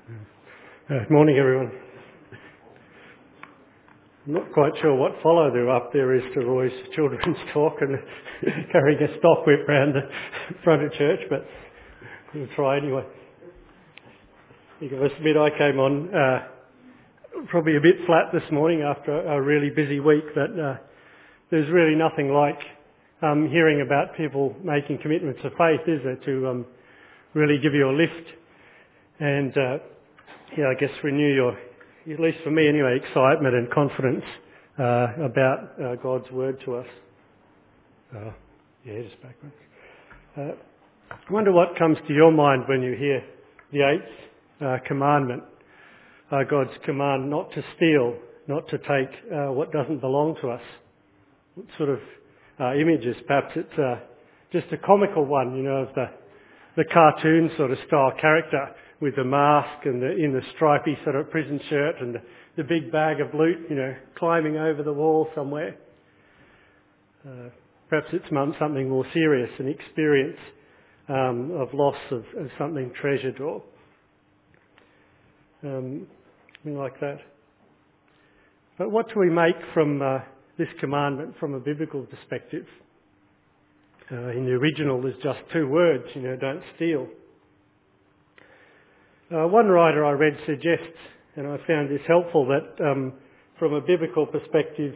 Morning, everyone. I'm not quite sure what follow-through up there is to Roy's children's talk and carrying a stockwhip round the front of church, but we'll try anyway. I must admit I came on probably a bit flat this morning after a really busy week, but there's really nothing like hearing about people making commitments of faith, is there, to really give you a lift and I guess renew your, at least for me anyway, excitement and confidence about God's word to us. Just backwards. I wonder what comes to your mind when you hear the eighth commandment, God's command not to steal, not to take what doesn't belong to us. What sort of images? Perhaps it's just a comical one, of the cartoon sort of style character with the mask and in the stripy sort of prison shirt and the big bag of loot, climbing over the wall somewhere. Perhaps it's something more serious, an experience of loss of something treasured or something like that. But what do we make from this commandment from a biblical perspective? In the original there's just two words, don't steal. One writer I read suggests, and I found this helpful, that from a biblical perspective,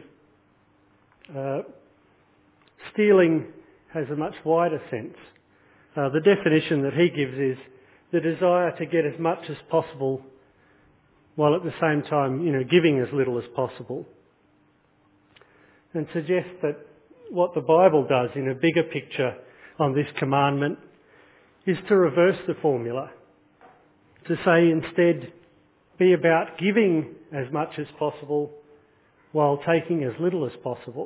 stealing has a much wider sense. The definition that he gives is the desire to get as much as possible while at the same time, giving as little as possible. And suggests that what the Bible does in a bigger picture on this commandment is to reverse the formula. To say instead, be about giving as much as possible while taking as little as possible.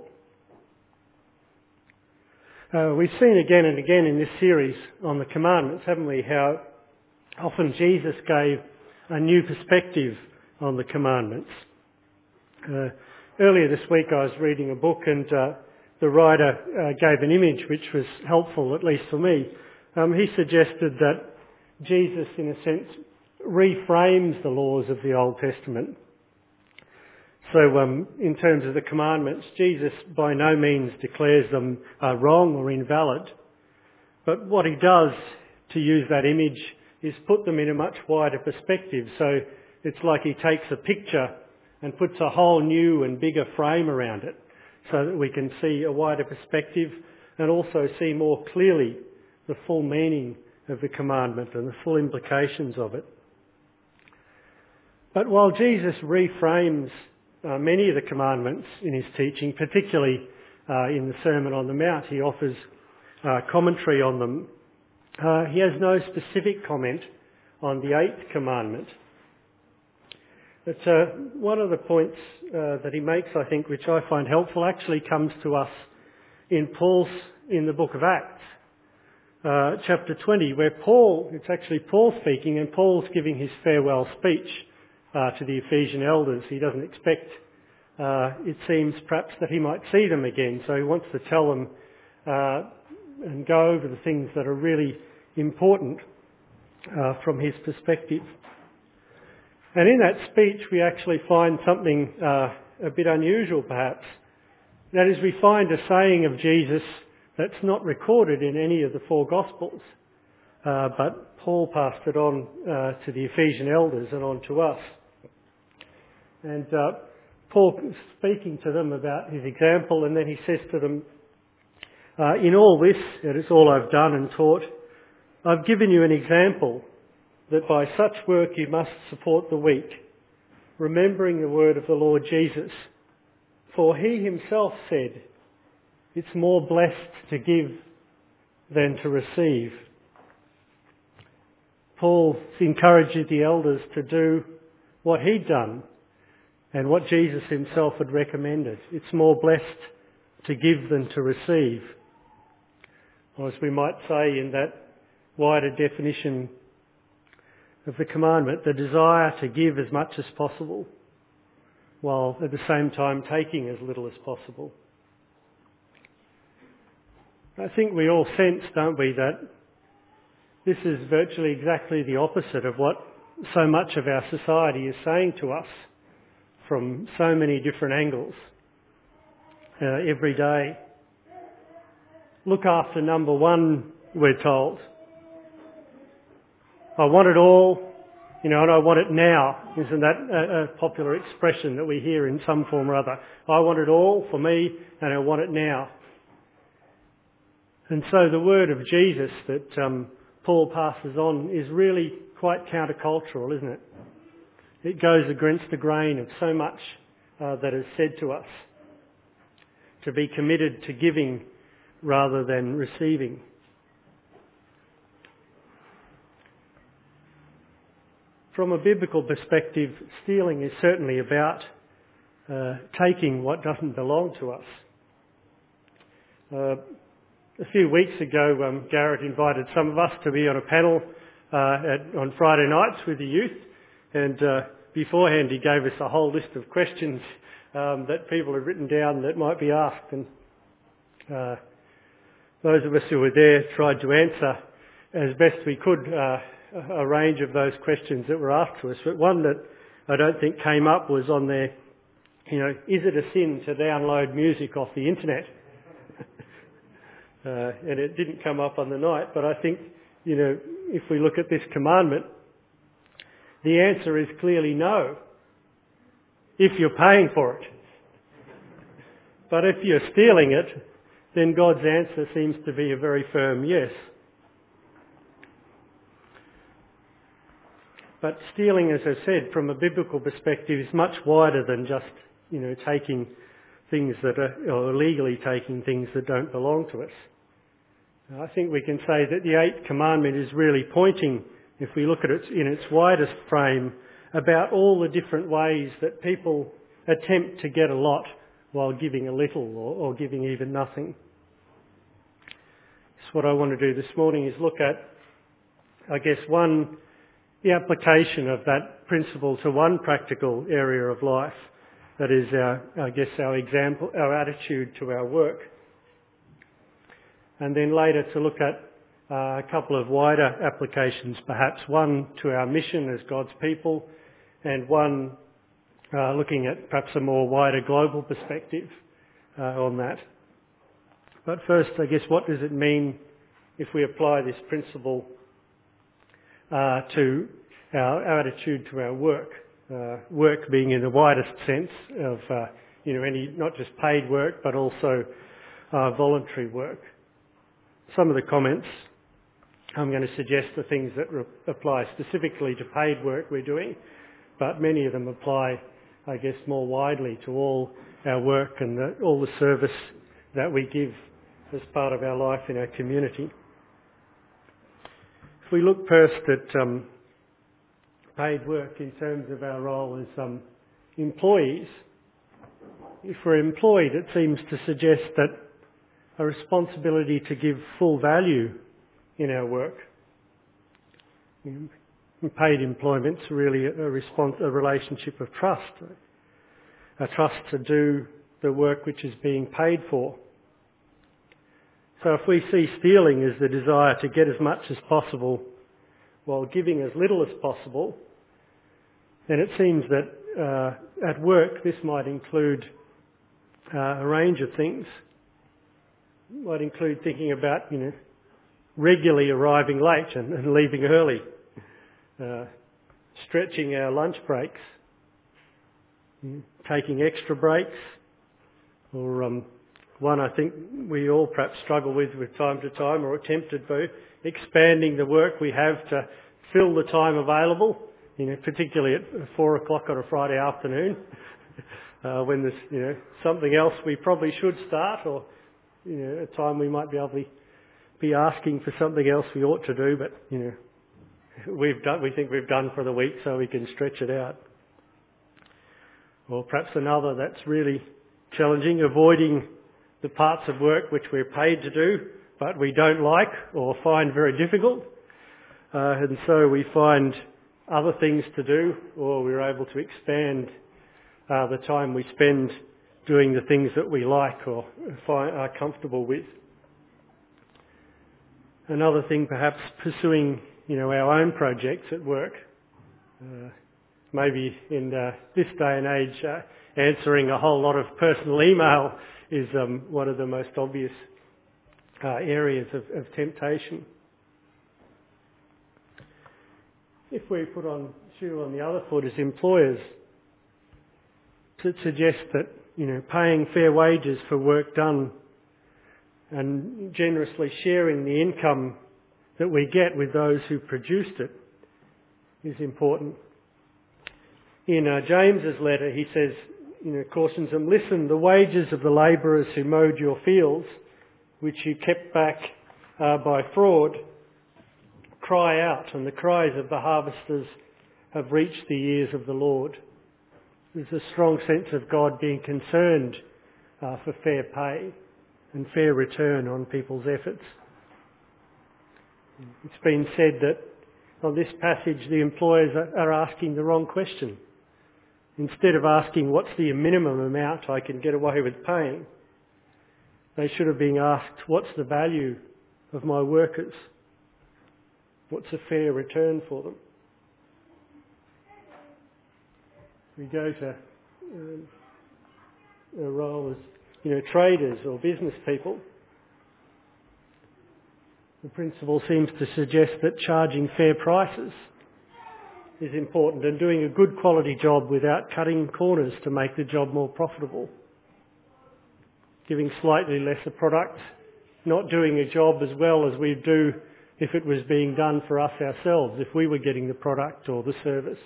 We've seen again and again in this series on the commandments, haven't we, how often Jesus gave a new perspective on the commandments. Earlier this week I was reading a book and the writer gave an image which was helpful, at least for me. He suggested that Jesus, in a sense, reframes the laws of the Old Testament. So in terms of the commandments, Jesus by no means declares them wrong or invalid. But what he does, to use that image, is put them in a much wider perspective. So it's like he takes a picture and puts a whole new and bigger frame around it so that we can see a wider perspective and also see more clearly the full meaning of the commandment and the full implications of it. But while Jesus reframes many of the commandments in his teaching, particularly in the Sermon on the Mount, he offers commentary on them. He has no specific comment on the eighth commandment. But one of the points that he makes, I think, which I find helpful, actually comes to us in the book of Acts, chapter 20, where it's actually Paul speaking, and Paul's giving his farewell speech to the Ephesian elders. He doesn't expect, it seems perhaps, that he might see them again, so he wants to tell them and go over the things that are really important from his perspective. And in that speech we actually find something a bit unusual perhaps. That is, we find a saying of Jesus that's not recorded in any of the four Gospels, but Paul passed it on to the Ephesian elders and on to us. And Paul speaking to them about his example, and then he says to them, in all this, that is all I've done and taught, I've given you an example that by such work you must support the weak, remembering the word of the Lord Jesus. For he himself said, it's more blessed to give than to receive. Paul encourages the elders to do what he'd done and what Jesus himself had recommended. It's more blessed to give than to receive. Or as we might say in that wider definition of the commandment, the desire to give as much as possible while at the same time taking as little as possible. I think we all sense, don't we, that this is virtually exactly the opposite of what so much of our society is saying to us from so many different angles every day. Look after number one, we're told. I want it all, and I want it now. Isn't that a popular expression that we hear in some form or other? I want it all for me, and I want it now. And so the word of Jesus that Paul passes on is really quite countercultural, isn't it? It goes against the grain of so much that is said to us. To be committed to giving rather than receiving. From a biblical perspective, stealing is certainly about taking what doesn't belong to us. A few weeks ago, Garrett invited some of us to be on a panel on Friday nights with the youth, and beforehand he gave us a whole list of questions that people had written down that might be asked, and those of us who were there tried to answer as best we could a range of those questions that were asked to us. But one that I don't think came up was on there, is it a sin to download music off the internet? And it didn't come up on the night, but I think, if we look at this commandment, the answer is clearly no, if you're paying for it. But if you're stealing it, then God's answer seems to be a very firm yes. But stealing, as I said, from a biblical perspective is much wider than just, taking things that are, or illegally taking things that don't belong to us. I think we can say that the eighth commandment is really pointing, if we look at it in its widest frame, about all the different ways that people attempt to get a lot while giving a little or giving even nothing. So what I want to do this morning is look at, the application of that principle to one practical area of life. That is our example, our attitude to our work. And then later to look at a couple of wider applications, perhaps one to our mission as God's people, and one looking at perhaps a more wider global perspective on that. But first, what does it mean if we apply this principle to our attitude to our work? Work being in the widest sense of any, not just paid work, but also voluntary work. Some of the comments I'm going to suggest are things that apply specifically to paid work we're doing, but many of them apply, more widely to all our work and all the service that we give as part of our life in our community. If we look first at paid work in terms of our role as employees, if we're employed, it seems to suggest that a responsibility to give full value in our work. Paid employment's really a relationship of trust, a trust to do the work which is being paid for. So if we see stealing as the desire to get as much as possible while giving as little as possible, then it seems that at work this might include a range of things. It might include thinking about, regularly arriving late and leaving early, stretching our lunch breaks, taking extra breaks, or one I think we all perhaps struggle with time to time or are tempted to, expanding the work we have to fill the time available, particularly at 4 o'clock on a Friday afternoon, when there's, something else we probably should start, or, a time we might be able to be asking for something else we ought to do, but, we think we've done for the week so we can stretch it out. Or perhaps another that's really challenging, avoiding the parts of work which we're paid to do, but we don't like or find very difficult. And so we find other things to do, or we're able to expand the time we spend doing the things that we like or are comfortable with. Another thing, perhaps pursuing, our own projects at work, Maybe in this day and age, answering a whole lot of personal email is one of the most obvious areas of temptation. If we put on shoe on the other foot as employers, to suggest that, paying fair wages for work done and generously sharing the income that we get with those who produced it is important. In James's letter, he says, cautions them, listen, the wages of the labourers who mowed your fields, which you kept back by fraud, cry out, and the cries of the harvesters have reached the ears of the Lord. There's a strong sense of God being concerned for fair pay and fair return on people's efforts. It's been said that on this passage the employers are asking the wrong question. Instead of asking what's the minimum amount I can get away with paying, they should have been asked what's the value of my workers? What's a fair return for them? We go to a role as traders or business people. The principle seems to suggest that charging fair prices is important and doing a good quality job without cutting corners to make the job more profitable. Giving slightly lesser product, not doing a job as well as we'd do if it was being done for us ourselves, if we were getting the product or the service.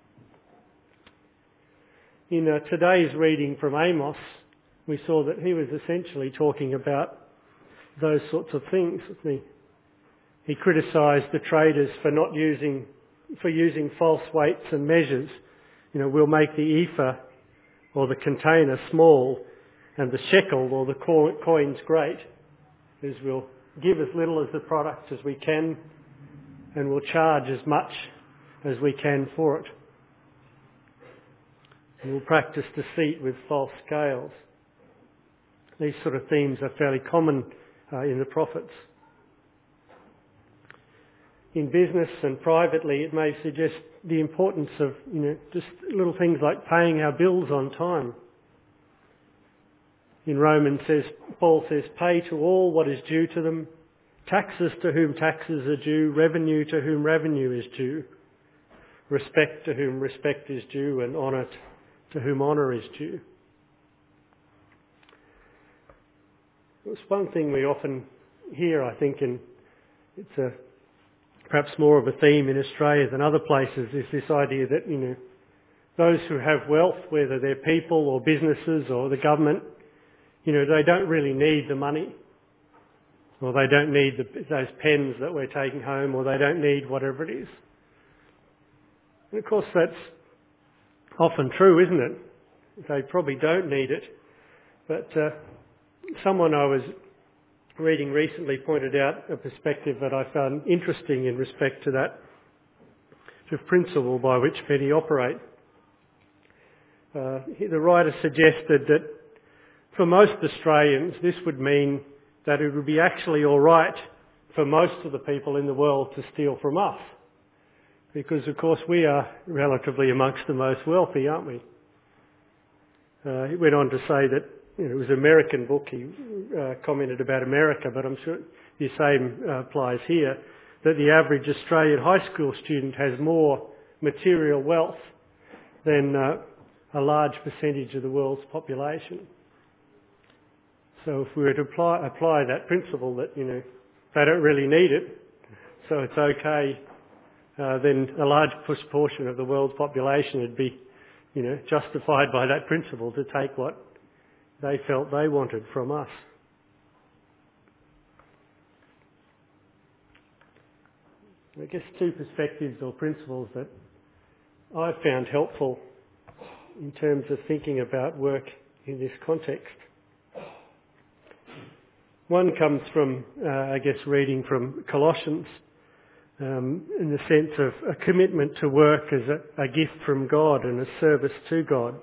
In today's reading from Amos, we saw that he was essentially talking about those sorts of things. He criticised the traders for using false weights and measures. We'll make the ephah or the container small and the shekel or the coins great, as we'll give as little as the product as we can and we'll charge as much as we can for it. And we'll practice deceit with false scales. These sort of themes are fairly common in the prophets. In business and privately, it may suggest the importance of, just little things like paying our bills on time. In Romans Paul says, pay to all what is due to them, taxes to whom taxes are due, revenue to whom revenue is due, respect to whom respect is due, and honour to whom honour is due. It's one thing we often hear, I think, and it's perhaps more of a theme in Australia than other places, is this idea that, those who have wealth, whether they're people or businesses or the government, they don't really need the money, or they don't need those pens that we're taking home, or they don't need whatever it is. And of course that's often true, isn't it? They probably don't need it. But someone I was reading recently pointed out a perspective that I found interesting in respect to that sort of principle by which many operate. The writer suggested that for most Australians this would mean that it would be actually all right for most of the people in the world to steal from us. Because of course we are relatively amongst the most wealthy, aren't we? He went on to say that it was an American book, he commented about America, but I'm sure the same applies here, that the average Australian high school student has more material wealth than a large percentage of the world's population. So if we were to apply that principle that, they don't really need it, so it's okay, then a large portion of the world's population would be, justified by that principle to take what they felt they wanted from us. I guess two perspectives or principles that I've found helpful in terms of thinking about work in this context. One comes from, reading from Colossians, in the sense of a commitment to work as a gift from God and a service to God.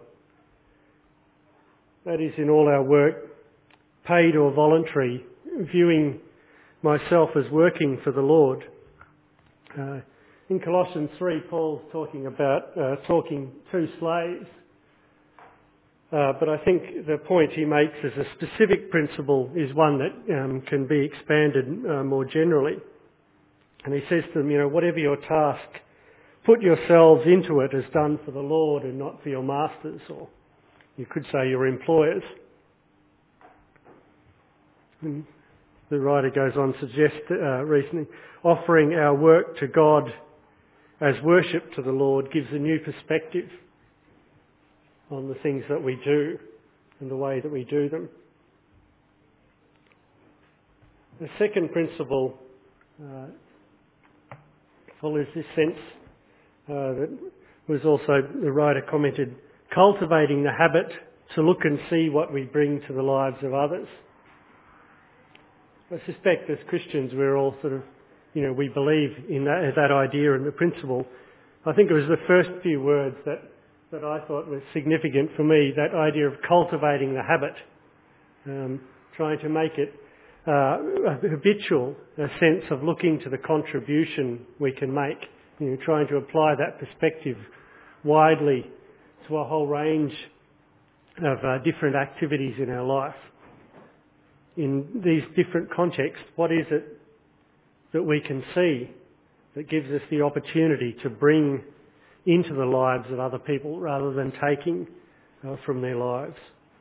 That is, in all our work, paid or voluntary, viewing myself as working for the Lord. In Colossians 3, Paul's talking about talking to slaves. But I think the point he makes as a specific principle is one that can be expanded more generally. And he says to them, whatever your task, put yourselves into it as done for the Lord and not for your masters, or you could say your employers. And the writer goes on to suggest recently, offering our work to God as worship to the Lord gives a new perspective on the things that we do and the way that we do them. The second principle follows this sense that was also, the writer commented, cultivating the habit to look and see what we bring to the lives of others. I suspect as Christians we're all sort of, we believe in that idea and the principle. I think it was the first few words that I thought was significant for me, that idea of cultivating the habit, trying to make it habitual, a sense of looking to the contribution we can make, trying to apply that perspective widely to a whole range of different activities in our life. In these different contexts, what is it that we can see that gives us the opportunity to bring into the lives of other people rather than taking from their lives?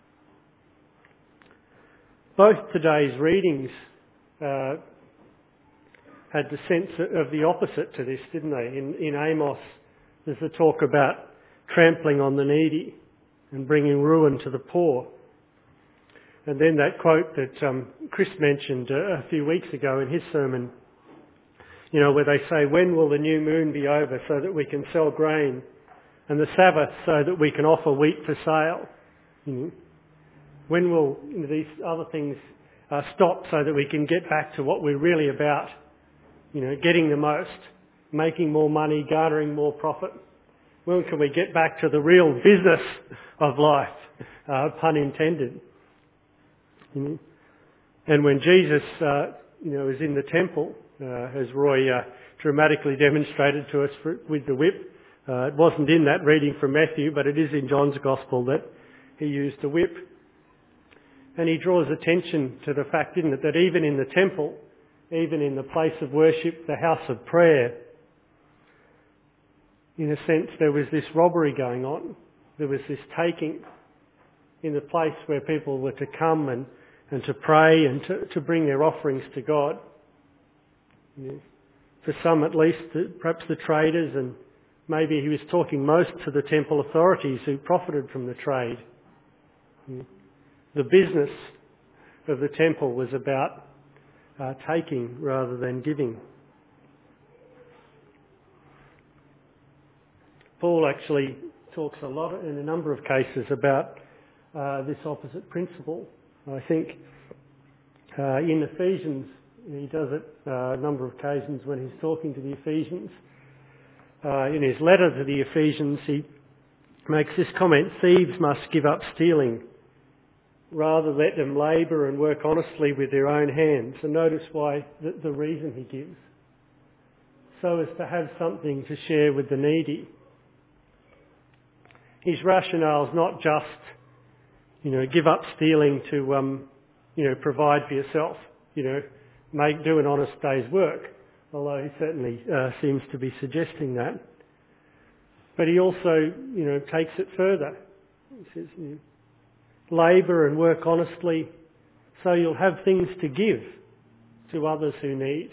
Both today's readings had the sense of the opposite to this, didn't they? In Amos, there's a talk about trampling on the needy and bringing ruin to the poor. And then that quote that Chris mentioned a few weeks ago in his sermon, where they say, when will the new moon be over so that we can sell grain, and the Sabbath so that we can offer wheat for sale? When will these other things stop so that we can get back to what we're really about? Getting the most, making more money, garnering more profit. When can we get back to the real business of life? Pun intended. And when Jesus, is in the temple, as Roy dramatically demonstrated to us with the whip, it wasn't in that reading from Matthew, but it is in John's Gospel that he used the whip. And he draws attention to the fact, didn't it, that even in the temple, even in the place of worship, the house of prayer, in a sense there was this robbery going on. There was this taking in the place where people were to come and to pray and to bring their offerings to God. For some at least, perhaps the traders, and maybe he was talking most to the temple authorities who profited from the trade. The business of the temple was about taking rather than giving. Paul actually talks a lot in a number of cases about this opposite principle. I think in Ephesians, he does it a number of occasions when he's talking to the Ephesians. In his letter to the Ephesians, he makes this comment, thieves must give up stealing. Rather let them labour and work honestly with their own hands. And notice why the reason he gives. So as to have something to share with the needy. His rationale is not just, give up stealing to, provide for yourself, do an honest day's work, although he certainly seems to be suggesting that. But he also, takes it further. He says, labour and work honestly so you'll have things to give to others who need.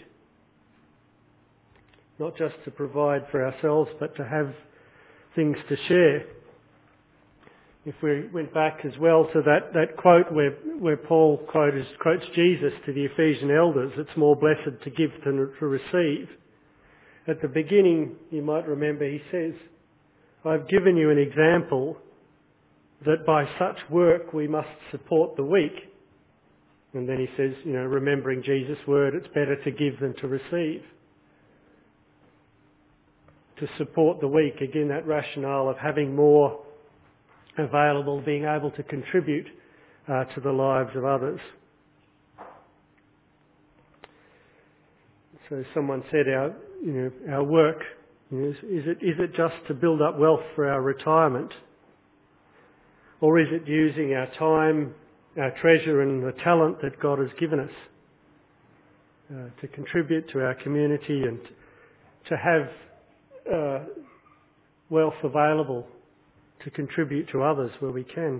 Not just to provide for ourselves, but to have things to share. If we went back as well to that quote where Paul quotes Jesus to the Ephesian elders, it's more blessed to give than to receive. At the beginning, you might remember, he says, I've given you an example that by such work we must support the weak. And then he says, remembering Jesus' word, it's better to give than to receive. To support the weak, again, that rationale of having more available, being able to contribute to the lives of others. So someone said our work Is it just to build up wealth for our retirement? Or is it using our time, our treasure and the talent that God has given us to contribute to our community and to have wealth available to contribute to others where we can?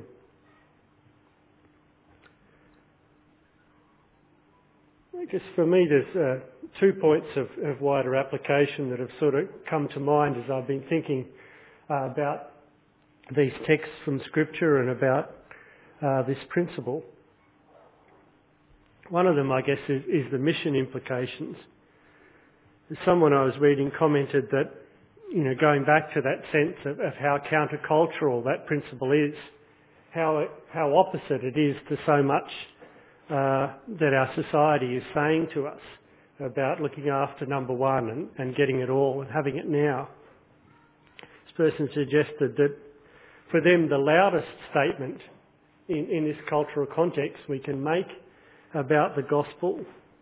I guess for me there's 2 points of wider application that have sort of come to mind as I've been thinking about these texts from Scripture and about this principle. One of them, I guess, is the mission implications. Someone I was reading commented that, going back to that sense of how countercultural that principle is, how opposite it is to so much that our society is saying to us about looking after number one and getting it all and having it now. This person suggested that for them the loudest statement in this cultural context we can make about the gospel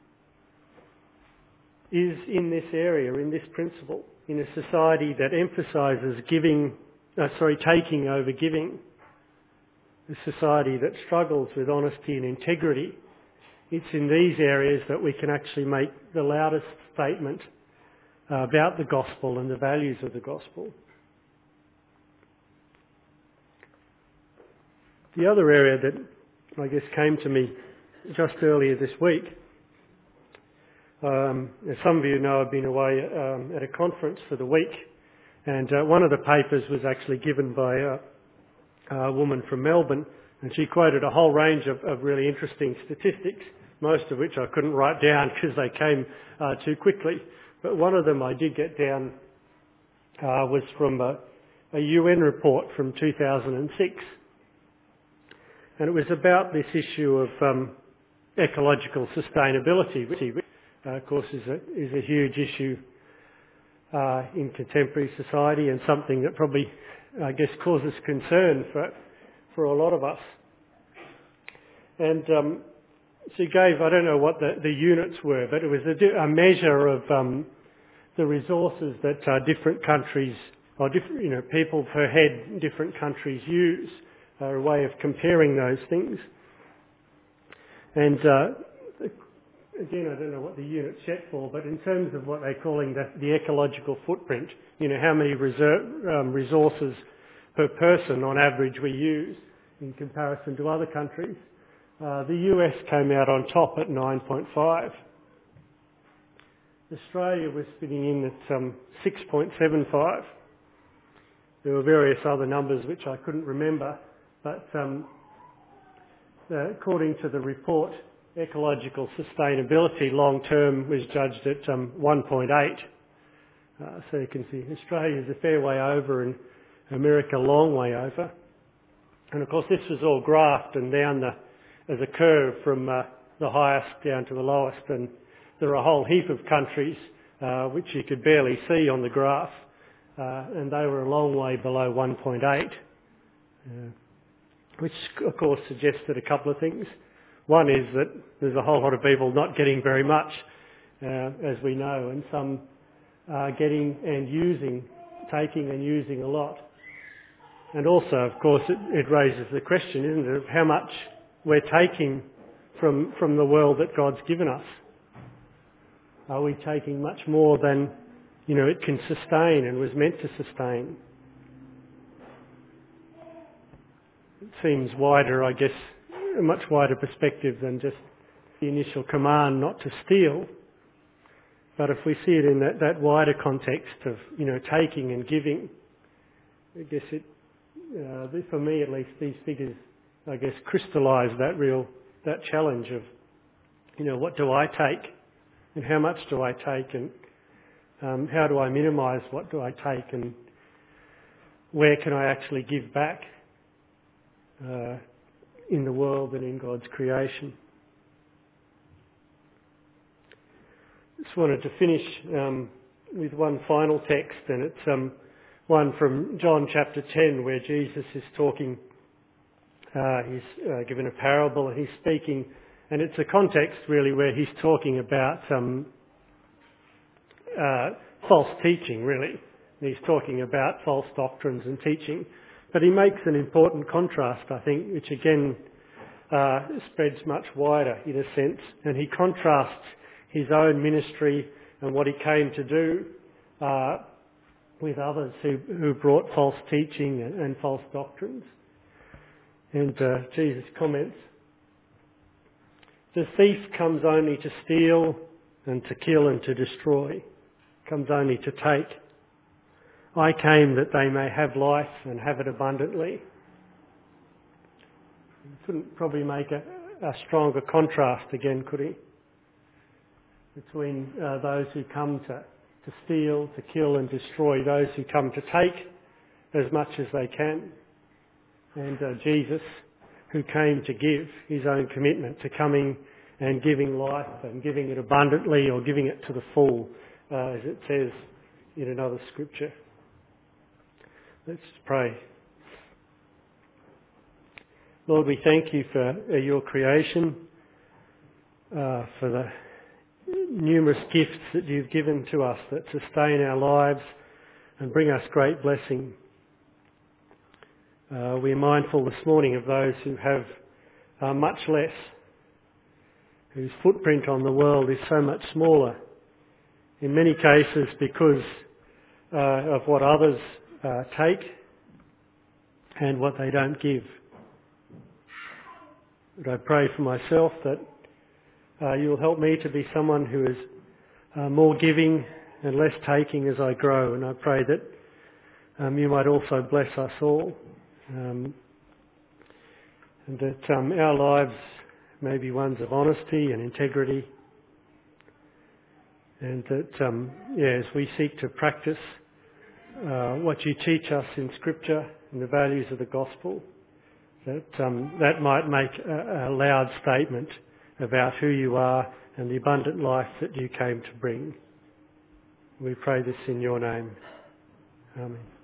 is in this area, in this principle, in a society that emphasises taking over giving, a society that struggles with honesty and integrity. It's in these areas that we can actually make the loudest statement about the gospel and the values of the gospel. The other area that I guess came to me just earlier this week, as some of you know, I've been away at a conference for the week, and one of the papers was actually given by a woman from Melbourne, and she quoted a whole range of really interesting statistics, most of which I couldn't write down because they came too quickly. But one of them I did get down was from a UN report from 2006. And it was about this issue of ecological sustainability, which of course is a huge issue in contemporary society and something that probably, I guess, causes concern for a lot of us. And she gave, I don't know what the units were, but it was a measure of the resources that different countries or different, people per head in different countries use. A way of comparing those things. And again, I don't know what the unit's set for, but in terms of what they're calling the ecological footprint, how many resources per person on average we use in comparison to other countries, the US came out on top at 9.5. Australia was sitting in at 6.75. There were various other numbers which I couldn't remember. But according to the report, ecological sustainability long term was judged at 1.8. So you can see Australia is a fair way over and America a long way over. And of course this was all graphed and down as a curve from the highest down to the lowest. And there are a whole heap of countries which you could barely see on the graph. And they were a long way below 1.8. Which of course suggested a couple of things. One is that there's a whole lot of people not getting very much, as we know, and some are taking and using a lot. And also, of course, it raises the question, isn't it, of how much we're taking from the world that God's given us. Are we taking much more than, it can sustain and was meant to sustain? It seems wider, I guess, a much wider perspective than just the initial command not to steal. But if we see it in that wider context of, taking and giving, I guess for me at least, these figures, I guess, crystallise that challenge of, what do I take and how much do I take and how do I minimise what do I take and where can I actually give back in the world and in God's creation. Just wanted to finish with one final text, and it's one from John chapter 10 where Jesus is talking, he's given a parable and he's speaking, and it's a context really where he's talking about false teaching really, He's talking about false doctrines and teaching. But he makes an important contrast, I think, which again spreads much wider in a sense. And he contrasts his own ministry and what he came to do with others who brought false teaching and false doctrines. And Jesus comments, "The thief comes only to steal and to kill and to destroy, comes only to take. I came that they may have life and have it abundantly." He couldn't probably make a stronger contrast again, could he? Between those who come to steal, to kill and destroy, those who come to take as much as they can, and Jesus, who came to give his own commitment to coming and giving life and giving it abundantly, or giving it to the full, as it says in another scripture. Let's pray. Lord, we thank you for your creation, for the numerous gifts that you've given to us that sustain our lives and bring us great blessing. We're mindful this morning of those who have much less, whose footprint on the world is so much smaller, in many cases because of what others take and what they don't give. But I pray for myself that you will help me to be someone who is more giving and less taking as I grow, and I pray that you might also bless us all, and that our lives may be ones of honesty and integrity, and that as we seek to practice what you teach us in Scripture and the values of the gospel, that might make a loud statement about who you are and the abundant life that you came to bring. We pray this in your name. Amen.